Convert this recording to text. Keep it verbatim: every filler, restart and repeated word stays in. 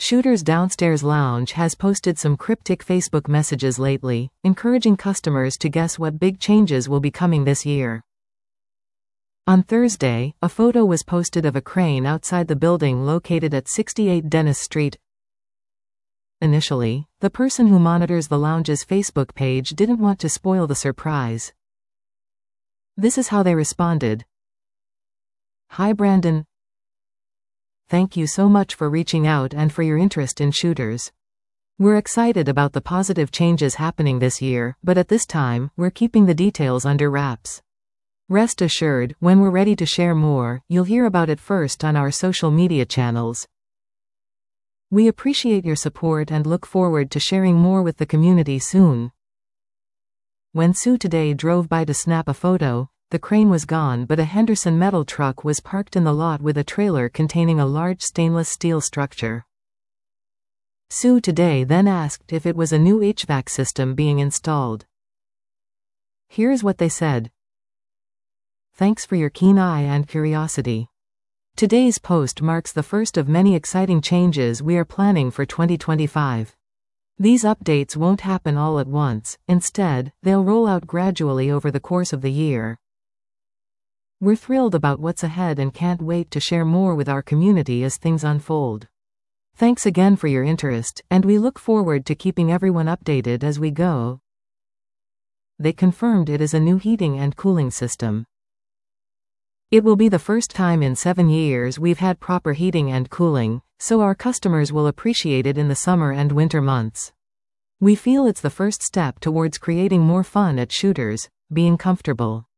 Shooter's Downstairs Lounge has posted some cryptic Facebook messages lately, encouraging customers to guess what big changes will be coming this year. On Thursday, a photo was posted of a crane outside the building located at sixty-eight Dennis Street. Initially, the person who monitors the lounge's Facebook page didn't want to spoil the surprise. This is how they responded. "Hi Brandon. Thank you so much for reaching out and for your interest in shooters. We're excited about the positive changes happening this year, but at this time, we're keeping the details under wraps. Rest assured, when we're ready to share more, you'll hear about it first on our social media channels. We appreciate your support and look forward to sharing more with the community soon." When Sue Today drove by to snap a photo, the crane was gone, but a Henderson metal truck was parked in the lot with a trailer containing a large stainless steel structure. Sue Today then asked if it was a new H V A C system being installed. Here's what they said. "Thanks for your keen eye and curiosity. Today's post marks the first of many exciting changes we are planning for twenty twenty-five. These updates won't happen all at once, instead, they'll roll out gradually over the course of the year. We're thrilled about what's ahead and can't wait to share more with our community as things unfold. Thanks again for your interest, and we look forward to keeping everyone updated as we go." They confirmed it is a new heating and cooling system. "It will be the first time in seven years we've had proper heating and cooling, so our customers will appreciate it in the summer and winter months. We feel it's the first step towards creating more fun at Shooters, being comfortable.